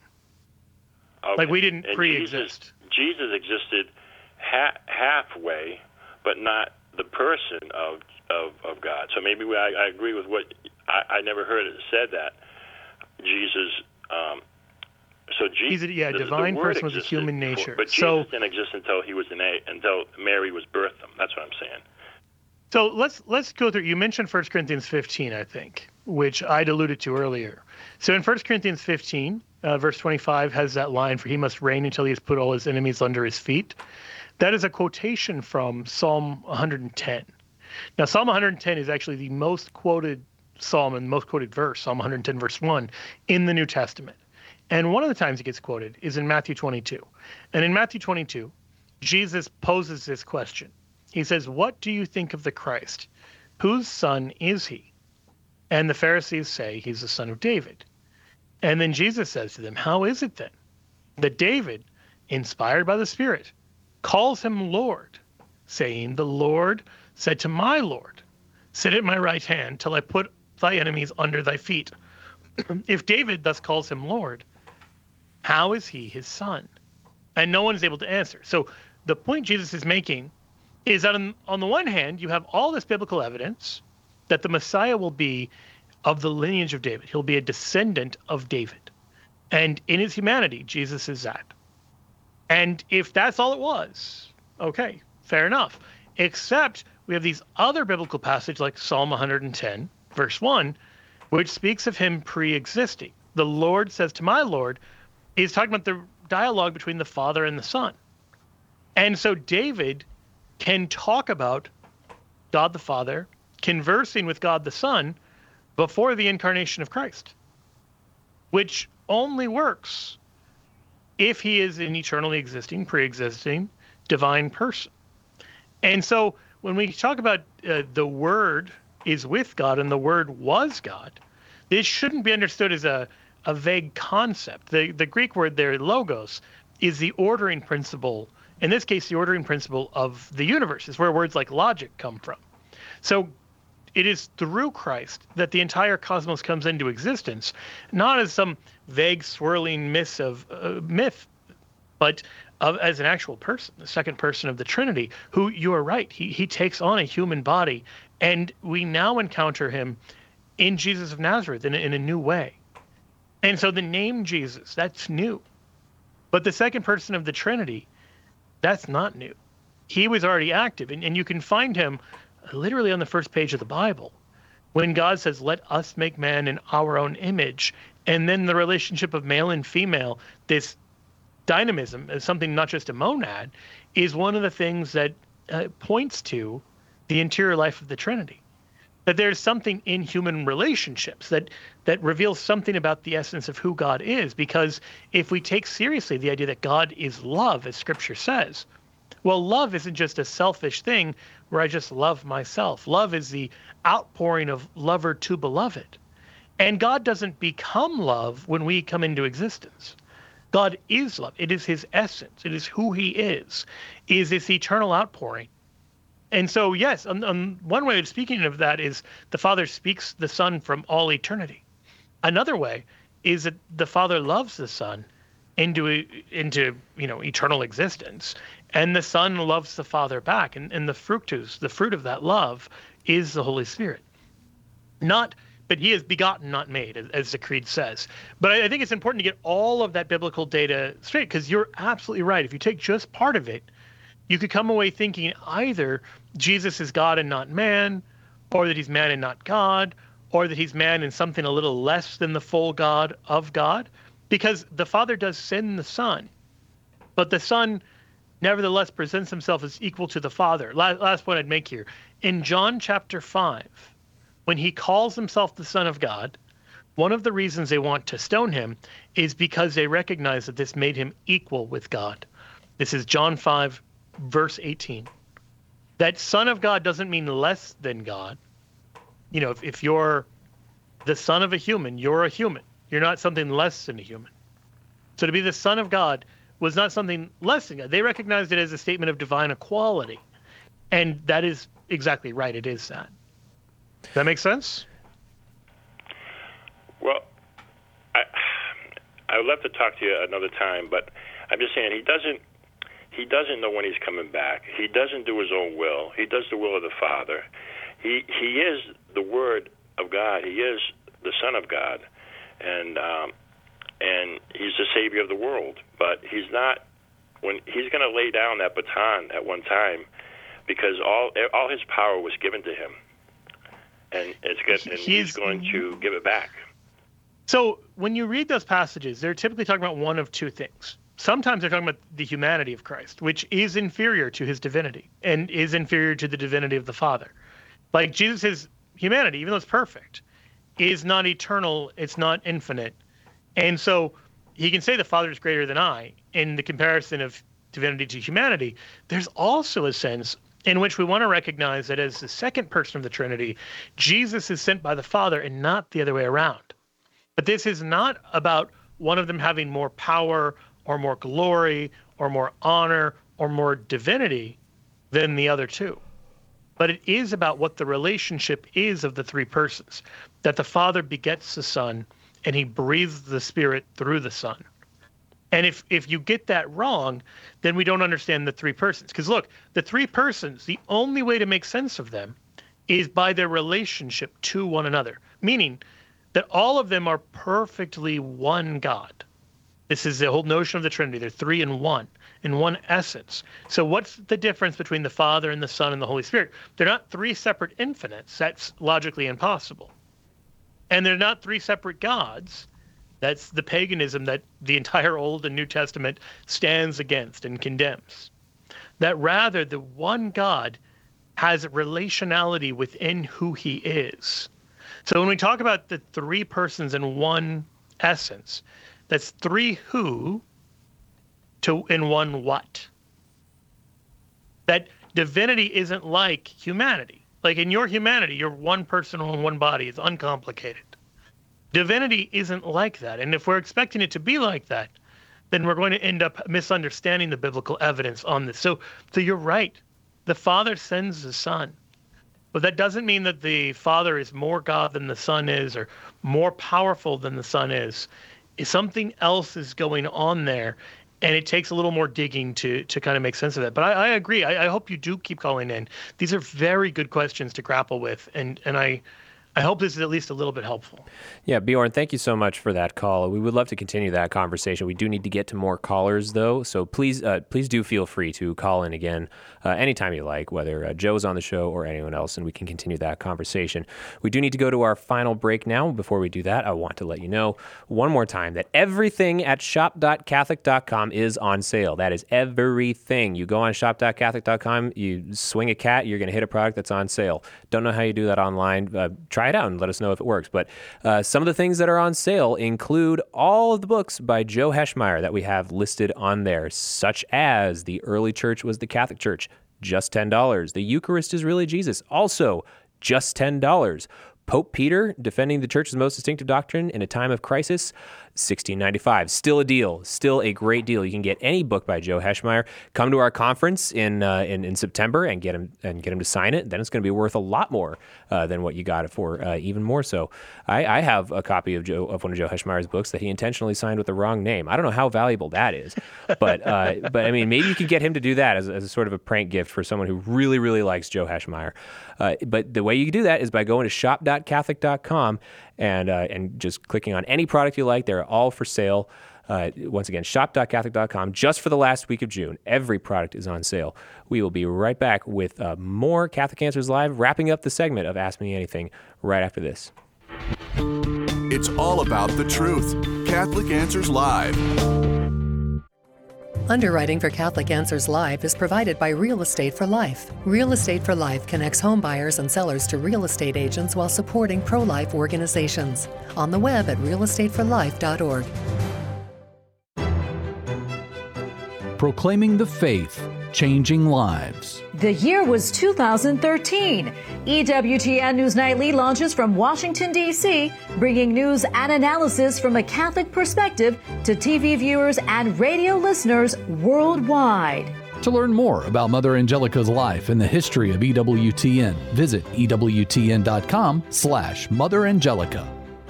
Okay. Like we didn't And pre-exist. Jesus, Jesus existed ha- halfway, but not the person of of, of God. So maybe we, I, I agree with what I, I never heard it said that Jesus. Um, so Jesus, He's a yeah, the, divine the word person with a existed human before, nature. but Jesus So, didn't exist until he was an a, until Mary was birthed him. That's what I'm saying. so let's let's go through. You mentioned First Corinthians fifteen, I think, which I'd alluded to earlier. So in First Corinthians fifteen, uh, verse twenty-five has that line, "For he must reign until he has put all his enemies under his feet." That is a quotation from Psalm one hundred ten. Now, Psalm one hundred ten is actually the most quoted psalm and most quoted verse, Psalm one hundred ten, verse one, in the New Testament. And one of the times it gets quoted is in Matthew twenty-two. And in Matthew twenty-two, Jesus poses this question. He says, "What do you think of the Christ? Whose son is he?" And the Pharisees say he's the son of David. And then Jesus says to them, "How is it then that David, inspired by the Spirit, calls him Lord, saying, 'The Lord said to my Lord, sit at my right hand till I put thy enemies under thy feet'? If David thus calls him Lord, how is he his son?" And no one is able to answer. So the point Jesus is making is that on, on the one hand, you have all this biblical evidence that the Messiah will be of the lineage of David. He'll be a descendant of David. And in his humanity, Jesus is that. And if that's all it was, okay, fair enough. Except we have these other biblical passages like Psalm one hundred ten, verse one, which speaks of him pre-existing. The Lord says to my Lord, he's talking about the dialogue between the Father and the Son. And so David can talk about God the Father conversing with God the Son before the incarnation of Christ, which only works if he is an eternally existing, pre-existing, divine person. And so when we talk about uh, the Word is with God and the Word was God, this shouldn't be understood as a, a vague concept. The, the Greek word there, logos, is the ordering principle. In this case, the ordering principle of the universe is where words like logic come from. So it is through Christ that the entire cosmos comes into existence, not as some vague swirling myth of uh, myth, but of, as an actual person, the second person of the Trinity, who, you are right, he, he takes on a human body, and we now encounter him in Jesus of Nazareth in a, in a new way. And so the name Jesus, that's new. But the second person of the Trinity, that's not new. He was already active, and, and you can find him literally on the first page of the Bible when God says, "Let us make man in our own image." And then the relationship of male and female, this dynamism as something not just a monad, is one of the things that uh, points to the interior life of the Trinity. that there's something in human relationships that that reveals something about the essence of who God is. Because if we take seriously the idea that God is love, as Scripture says, well, love isn't just a selfish thing where I just love myself. Love is the outpouring of lover to beloved. And God doesn't become love when we come into existence. God is love. It is his essence. It is who he is, is this eternal outpouring. And so, yes, um, um, one way of speaking of that is the Father speaks the Son from all eternity. Another way is that the Father loves the Son into, into you know, eternal existence, and the Son loves the Father back. And, and the fructus, the fruit of that love, is the Holy Spirit. Not, but he is begotten, not made, as, as the Creed says. But I, I think it's important to get all of that biblical data straight, because you're absolutely right. If you take just part of it, you could come away thinking either Jesus is God and not man, or that he's man and not God, or that he's man and something a little less than the full God of God, because the Father does send the Son, but the Son nevertheless presents himself as equal to the Father. Last, last point I'd make here. In John chapter five, when he calls himself the Son of God, one of the reasons they want to stone him is because they recognize that this made him equal with God. This is John five, verse eighteen. That Son of God doesn't mean less than God. You know, if, if you're the son of a human, you're a human. You're not something less than a human. So to be the Son of God was not something less than God. They recognized it as a statement of divine equality. And that is exactly right. It is that. Does that make sense? Well, I I would love to talk to you another time, but I'm just saying he doesn't he doesn't know when he's coming back. He doesn't do his own will. He does the will of the Father. He he is the Word of God. He is the Son of God, and um, and he's the Savior of the world. But he's not when he's going to lay down that baton at one time, because all all his power was given to him. And it's good, and he's, he's going to give it back. So when you read those passages, they're typically talking about one of two things. Sometimes they're talking about the humanity of Christ, which is inferior to his divinity and is inferior to the divinity of the Father. Like Jesus' humanity, even though it's perfect, is not eternal. It's not infinite. And so he can say the Father is greater than I in the comparison of divinity to humanity. There's also a sense in which we want to recognize that as the second person of the Trinity, Jesus is sent by the Father and not the other way around. But this is not about one of them having more power or more glory or more honor or more divinity than the other two. But it is about what the relationship is of the three persons, that the Father begets the Son and he breathes the Spirit through the Son. And if, if you get that wrong, then we don't understand the three persons. Because look, the three persons, the only way to make sense of them is by their relationship to one another, meaning that all of them are perfectly one God. This is the whole notion of the Trinity. They're three in one, in one essence. So what's the difference between the Father and the Son and the Holy Spirit? They're not three separate infinites. That's logically impossible. And they're not three separate gods. That's the paganism that the entire Old and New Testament stands against and condemns. That rather, the one God has relationality within who he is. So when we talk about the three persons in one essence, that's three who to in one what. That divinity isn't like humanity. Like in your humanity, you're one person in one body. It's uncomplicated. Divinity isn't like that. And if we're expecting it to be like that, then we're going to end up misunderstanding the biblical evidence on this. So, so you're right. The Father sends the Son. But that doesn't mean that the Father is more God than the Son is or more powerful than the Son is. Something else is going on there, and it takes a little more digging to to kind of make sense of that. But I, I agree. I, I hope you do keep calling in. These are very good questions to grapple with, and and I I hope this is at least a little bit helpful. Yeah, Bjorn, thank you so much for that call. We would love to continue that conversation. We do need to get to more callers, though, so please uh, please do feel free to call in again uh, anytime you like, whether uh, Joe's on the show or anyone else, and we can continue that conversation. We do need to go to our final break now. Before we do that, I want to let you know one more time that everything at shop dot catholic dot com is on sale. That is everything. You go on shop dot catholic dot com, you swing a cat, you're going to hit a product that's on sale. Don't know how you do that online. Uh, try it out and let us know if it works. But uh, some of the things that are on sale include all of the books by Joe Heschmeyer that we have listed on there, such as The Early Church Was the Catholic Church, just ten dollars. The Eucharist is Really Jesus, also just ten dollars. Pope Peter, Defending the Church's Most Distinctive Doctrine in a Time of Crisis, sixteen ninety-five. Still a deal. Still a great deal. You can get any book by Joe Heschmeyer. Come to our conference in uh, in, in September and get him and get him to sign it. Then it's going to be worth a lot more uh, than what you got it for. Uh, even more so. I, I have a copy of Joe of one of Joe Heschmeyer's books that he intentionally signed with the wrong name. I don't know how valuable that is, but uh, but I mean maybe you can get him to do that as, as a sort of a prank gift for someone who really really likes Joe Heschmeyer. Uh, but the way you do that is by going to shop dot catholic dot com and uh, and just clicking on any product you like. They're all for sale. Uh, once again, shop dot catholic dot com. Just for the last week of June, every product is on sale. We will be right back with uh, more Catholic Answers Live, wrapping up the segment of Ask Me Anything right after this. It's all about the truth. Catholic Answers Live. Underwriting for Catholic Answers Live is provided by Real Estate for Life. Real Estate for Life connects home buyers and sellers to real estate agents while supporting pro-life organizations. On the web at real estate for life dot org. Proclaiming the faith, changing lives. The year was two thousand thirteen. E W T N News Nightly launches from Washington, D C, bringing news and analysis from a Catholic perspective to T V viewers and radio listeners worldwide. To learn more about Mother Angelica's life and the history of E W T N, visit E W T N dot com slash Mother Angelica.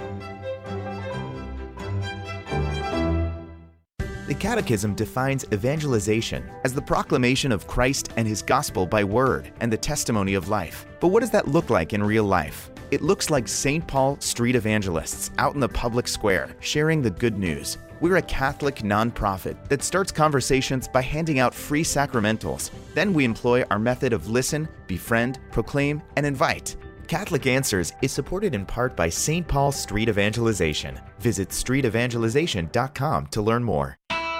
The Catechism defines evangelization as the proclamation of Christ and His gospel by word and the testimony of life. But what does that look like in real life? It looks like Saint Paul street evangelists out in the public square sharing the good news. We're a Catholic nonprofit that starts conversations by handing out free sacramentals. Then we employ our method of listen, befriend, proclaim, and invite. Catholic Answers is supported in part by Saint Paul Street Evangelization. Visit street evangelization dot com to learn more.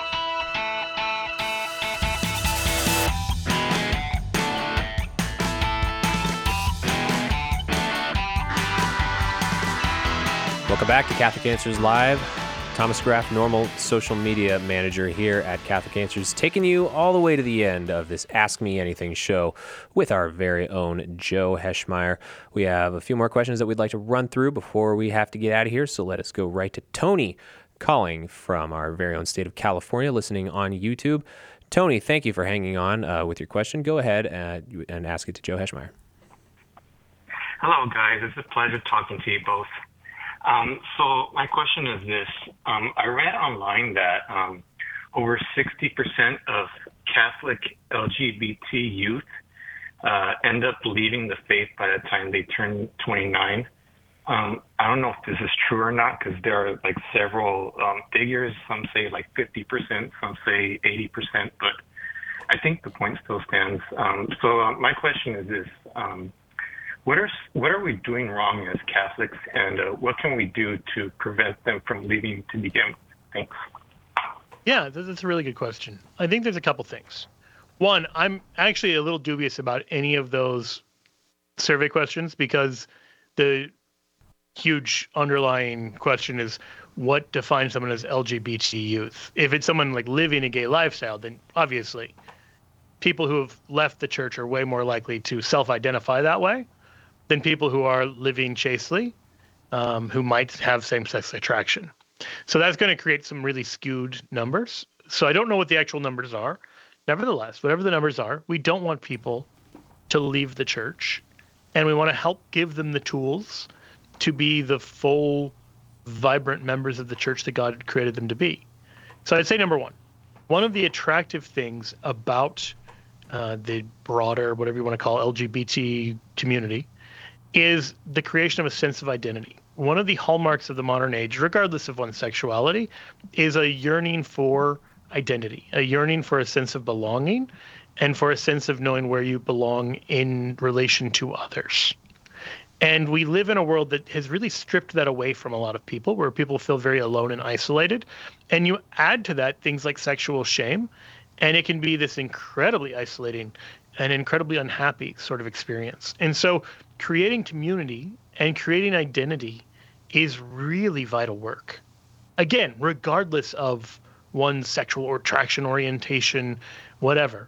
Welcome back to Catholic Answers Live. Thomas Graff, normal social media manager here at Catholic Answers, taking you all the way to the end of this Ask Me Anything show with our very own Joe Heschmeyer. We have a few more questions that we'd like to run through before we have to get out of here, so let us go right to Tony calling from our very own state of California, listening on YouTube. Tony, thank you for hanging on uh, with your question. Go ahead and, and ask it to Joe Heschmeyer. Hello, guys. It's a pleasure talking to you both. Um, so my question is this. Um, I read online that um, over sixty percent of Catholic L G B T youth uh, end up leaving the faith by the time they turn twenty-nine. Um, I don't know if this is true or not, because there are like several um, figures. Some say like fifty percent, some say eighty percent, but I think the point still stands. Um, so uh, my question is this. Um, What are what are we doing wrong as Catholics, and uh, what can we do to prevent them from leaving to begin with? Thanks. Yeah, that's a really good question. I think there's a couple things. One, I'm actually a little dubious about any of those survey questions, because the huge underlying question is what defines someone as L G B T youth. If it's someone like living a gay lifestyle, then obviously people who have left the church are way more likely to self-identify that way than people who are living chastely, um, who might have same-sex attraction. So that's going to create some really skewed numbers. So I don't know what the actual numbers are. Nevertheless, whatever the numbers are, we don't want people to leave the church, and we want to help give them the tools to be the full, vibrant members of the church that God created them to be. So I'd say number one, one of the attractive things about uh, the broader, whatever you want to call L G B T community, is the creation of a sense of identity. One of the hallmarks of the modern age, regardless of one's sexuality, is a yearning for identity, a yearning for a sense of belonging, and for a sense of knowing where you belong in relation to others. And we live in a world that has really stripped that away from a lot of people, where people feel very alone and isolated. And you add to that things like sexual shame, and it can be this incredibly isolating and incredibly unhappy sort of experience. And so creating community and creating identity is really vital work. Again, regardless of one's sexual or attraction, orientation, whatever.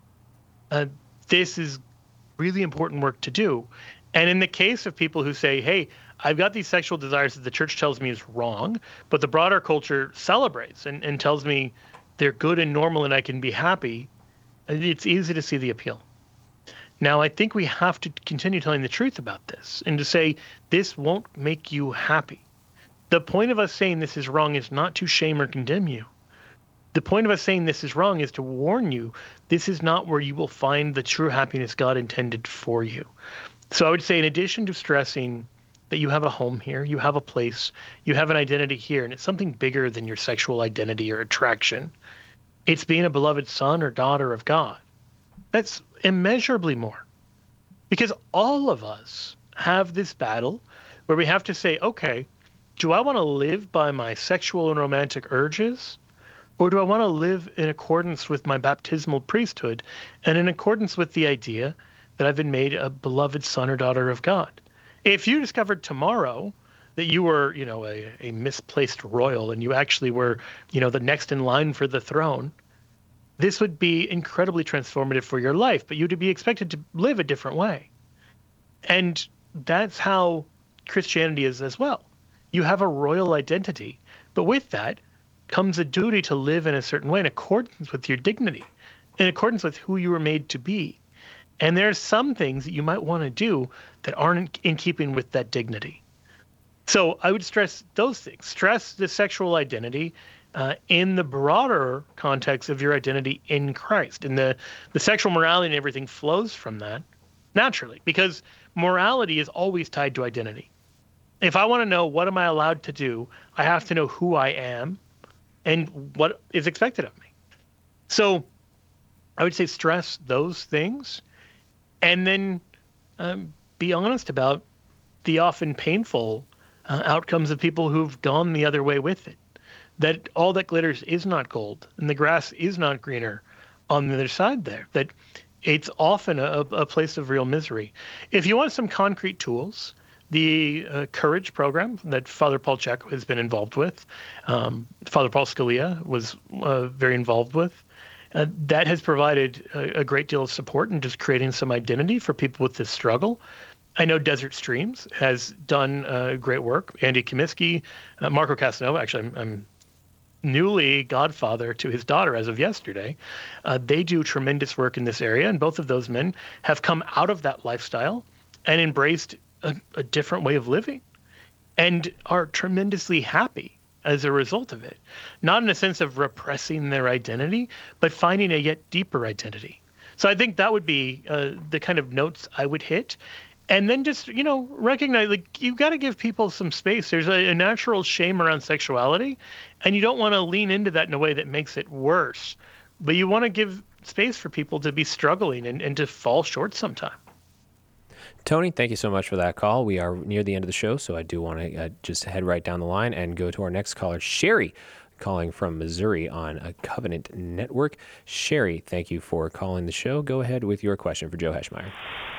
Uh, this is really important work to do. And in the case of people who say, hey, I've got these sexual desires that the church tells me is wrong, but the broader culture celebrates and, and tells me they're good and normal and I can be happy, it's easy to see the appeal. Now, I think we have to continue telling the truth about this and to say this won't make you happy. The point of us saying this is wrong is not to shame or condemn you. The point of us saying this is wrong is to warn you this is not where you will find the true happiness God intended for you. So I would say, in addition to stressing that you have a home here, you have a place, you have an identity here, and it's something bigger than your sexual identity or attraction. It's being a beloved son or daughter of God. That's immeasurably more. Because all of us have this battle where we have to say, okay, do I want to live by my sexual and romantic urges? Or do I want to live in accordance with my baptismal priesthood and in accordance with the idea that I've been made a beloved son or daughter of God? If you discovered tomorrow that you were, you know, a, a misplaced royal and you actually were, you know, the next in line for the throne, this would be incredibly transformative for your life, but you'd be expected to live a different way. And that's how Christianity is as well. You have a royal identity, but with that comes a duty to live in a certain way in accordance with your dignity, in accordance with who you were made to be. And there are some things that you might want to do that aren't in keeping with that dignity. So I would stress those things. Stress the sexual identity uh, in the broader context of your identity in Christ. And the, the sexual morality and everything flows from that naturally, because morality is always tied to identity. If I want to know what am I allowed to do, I have to know who I am and what is expected of me. So I would say stress those things, and then um, be honest about the often painful uh, outcomes of people who've gone the other way with it. That all that glitters is not gold, and the grass is not greener on the other side there. That it's often a, a place of real misery. If you want some concrete tools, the uh, Courage program that Father Paul Checo has been involved with, um, Father Paul Scalia was uh, very involved with, uh, that has provided a, a great deal of support in just creating some identity for people with this struggle. I know Desert Streams has done uh, great work. Andy Comiskey, uh, Marco Casanova, actually I'm, I'm newly godfather to his daughter as of yesterday. Uh, they do tremendous work in this area, and both of those men have come out of that lifestyle and embraced A, a different way of living and are tremendously happy as a result of it. Not in a sense of repressing their identity, but finding a yet deeper identity. So I think that would be uh, the kind of notes I would hit. And then just, you know, recognize, like, you've got to give people some space. There's a, a natural shame around sexuality, and you don't want to lean into that in a way that makes it worse. But you want to give space for people to be struggling and, and to fall short sometime. Tony, thank you so much for that call. We are near the end of the show, so I do want to uh, just head right down the line and go to our next caller, Sherry, calling from Missouri on a Covenant Network. Sherry, thank you for calling the show. Go ahead with your question for Joe Heschmeyer.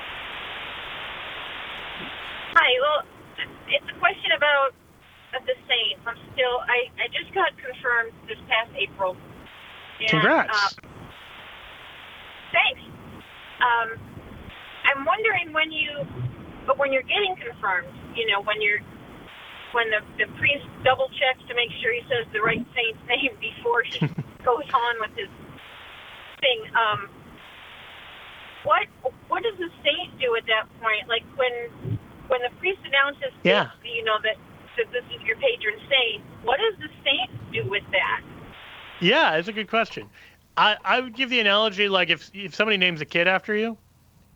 Hi, well, it's a question about the saints. I'm still, I, I just got confirmed this past April. And, Congrats. Uh, thanks. Um, I'm wondering when you, but when you're getting confirmed, you know, when you're, when the, the priest double checks to make sure he says the right saint's name before he goes on with his thing, um, what what does the saint do at that point? Like when when the priest announces, yeah. that, you know, that, that this is your patron saint, what does the saint do with that? Yeah, it's a good question. I, I would give the analogy like if if somebody names a kid after you,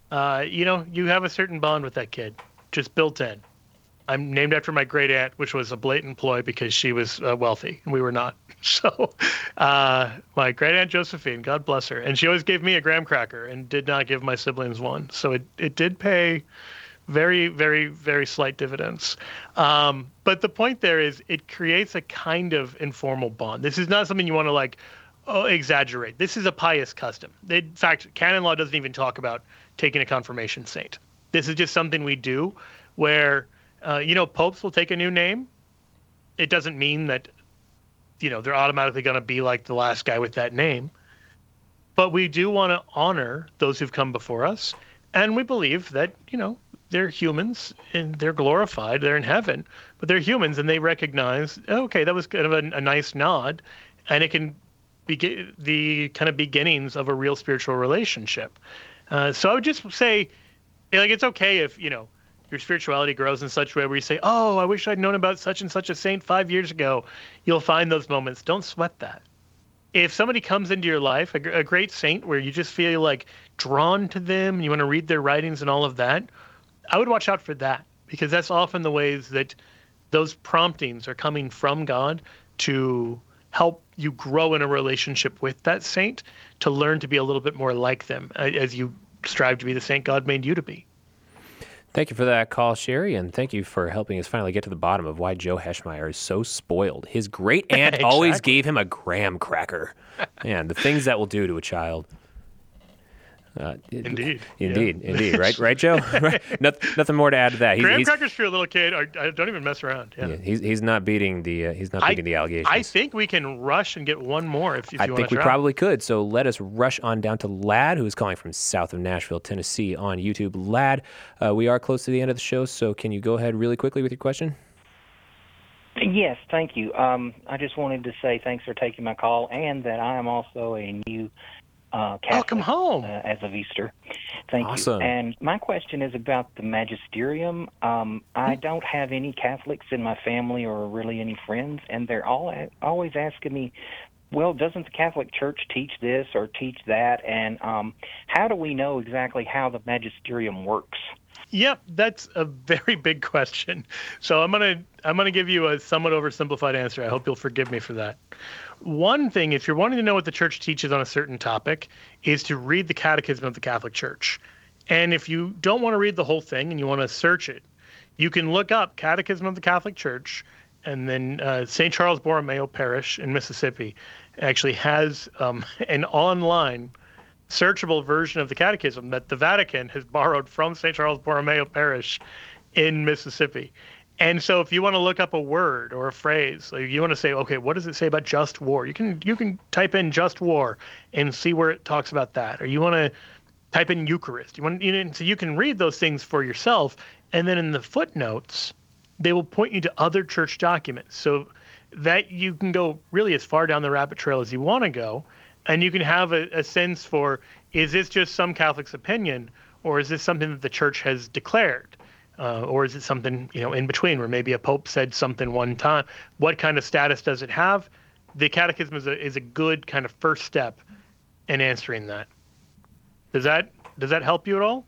uh, you know, you have a certain bond with that kid, just built in. I'm named after my great aunt, which was a blatant ploy because she was uh, wealthy and we were not. So uh, my great aunt Josephine, God bless her. And she always gave me a graham cracker and did not give my siblings one. So it, it did pay very, very, very slight dividends. Um, but the point there is it creates a kind of informal bond. This is not something you want to like, oh, exaggerate. This is a pious custom. In fact, canon law doesn't even talk about taking a confirmation saint. This is just something we do where Uh, you know, popes will take a new name. It doesn't mean that, you know, they're automatically going to be like the last guy with that name. But we do want to honor those who've come before us. And we believe that, you know, they're humans and they're glorified. They're in heaven. But they're humans and they recognize, okay, that was kind of a, a nice nod. And it can be the kind of beginnings of a real spiritual relationship. Uh, so I would just say, like, it's okay if, you know, your spirituality grows in such a way where you say, oh, I wish I'd known about such and such a saint five years ago. You'll find those moments. Don't sweat that. If somebody comes into your life, a, a great saint where you just feel like drawn to them, and you want to read their writings and all of that, I would watch out for that because that's often the ways that those promptings are coming from God to help you grow in a relationship with that saint, to learn to be a little bit more like them as you strive to be the saint God made you to be. Thank you for that call, Sherry, and thank you for helping us finally get to the bottom of why Joe Heschmeyer is so spoiled. His great aunt Exactly. always gave him a graham cracker. Man, the things that will do to a child. Uh, Indeed. Indeed, Yeah. indeed. Right, right, Joe? Right? Nothing, nothing more to add to that. He's, Graham he's, crackers for a little kid, are, I don't even mess around. Yeah. yeah, he's, he's not beating the uh, he's not I- beating the allegations. I think we can rush and get one more if, if I you want think to we try. probably could. So let us rush on down to Lad, who is calling from south of Nashville, Tennessee, on YouTube. Lad, uh, we are close to the end of the show, so can you go ahead really quickly with your question? Yes, thank you. Um, I just wanted to say thanks for taking my call, and that I am also a new uh, Catholic. Welcome home. Uh, as of Easter. Thank Awesome. you. And my question is about the magisterium. Um, I don't have any Catholics in my family or really any friends, and they're all a- always asking me, well, doesn't the Catholic Church teach this or teach that? And um, how do we know exactly how the magisterium works? Yep, that's a very big question. So I'm gonna I'm gonna give you a somewhat oversimplified answer. I hope you'll forgive me for that. One thing, if you're wanting to know what the church teaches on a certain topic, is to read the Catechism of the Catholic Church. And if you don't want to read the whole thing and you want to search it, you can look up Catechism of the Catholic Church, and then uh, Saint Charles Borromeo Parish in Mississippi actually has um, an online searchable version of the Catechism that the Vatican has borrowed from Saint Charles Borromeo Parish in Mississippi. And so if you want to look up a word or a phrase, like you want to say, okay, what does it say about just war? You can you can type in just war and see where it talks about that. Or you want to type in Eucharist. You want you know, so you can read those things for yourself, and then in the footnotes, they will point you to other church documents so that you can go really as far down the rabbit trail as you want to go. And you can have a, a sense for, is this just some Catholic's opinion, or is this something that the church has declared? Uh, or is it something, you know, in between where maybe a pope said something one time? What kind of status does it have? The Catechism is a, is a good kind of first step in answering that. Does that does that help you at all?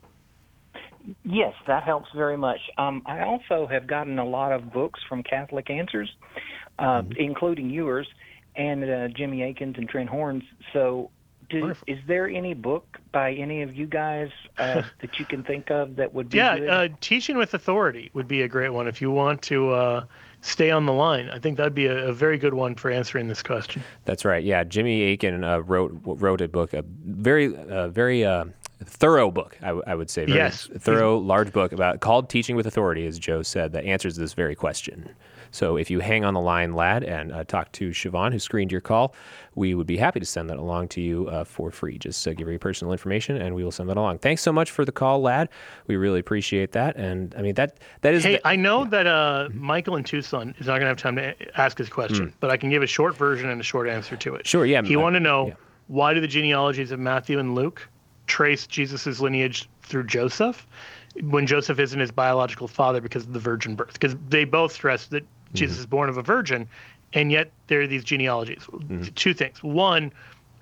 Yes, that helps very much. Um, I also have gotten a lot of books from Catholic Answers, uh, mm-hmm. including yours, and uh, Jimmy Akins and Trent Horn's. So do, is there any book by any of you guys uh, that you can think of that would be yeah, good? Uh, Teaching with Authority would be a great one if you want to uh, stay on the line. I think that'd be a, a very good one for answering this question. That's right. Yeah, Jimmy Akin uh, wrote wrote a book, a very, uh, very uh, thorough book, I, w- I would say. Very yes. thorough, large book about called Teaching with Authority, as Joe said, that answers this very question. So if you hang on the line, Lad, and uh, talk to Siobhan, who screened your call, we would be happy to send that along to you uh, for free. Just uh, give her your personal information, and we will send that along. Thanks so much for the call, Lad. We really appreciate that. And, I mean, that that is... Hey, the, I know yeah. that uh, Michael in Tucson is not going to have time to ask his question, mm. but I can give a short version and a short answer to it. Sure, yeah. He uh, wanted to know, yeah. why do the genealogies of Matthew and Luke trace Jesus' lineage through Joseph when Joseph isn't his biological father because of the virgin birth? Because they both stress that Jesus mm-hmm. is born of a virgin, and yet there are these genealogies. Mm-hmm. Two things. One,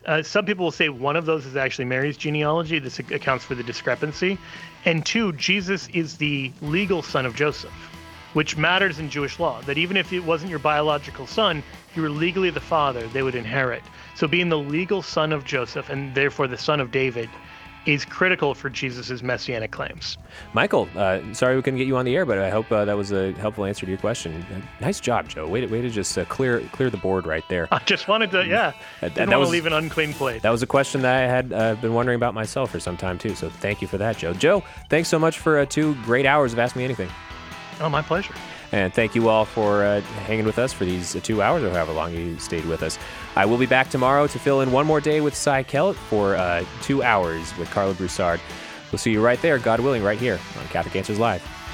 Uh, some people will say one of those is actually Mary's genealogy. This accounts for the discrepancy. And two, Jesus is the legal son of Joseph, which matters in Jewish law, that even if it wasn't your biological son, you were legally the father, they would inherit. So being the legal son of Joseph and therefore the son of David is critical for Jesus' messianic claims. Michael, uh, sorry we couldn't get you on the air, but I hope uh, that was a helpful answer to your question. Uh, nice job, Joe. Way to, way to just uh, clear clear the board right there. I just wanted to, yeah, Uh, didn't that want was- to leave an unclaimed plate. That was a question that I had uh, been wondering about myself for some time, too. So thank you for that, Joe. Joe, thanks so much for uh, two great hours of Ask Me Anything. Oh, my pleasure. And thank you all for uh, hanging with us for these uh, two hours or however long you stayed with us. I will be back tomorrow to fill in one more day with Cy Kellett for uh, two hours with Carla Broussard. We'll see you right there, God willing, right here on Catholic Answers Live.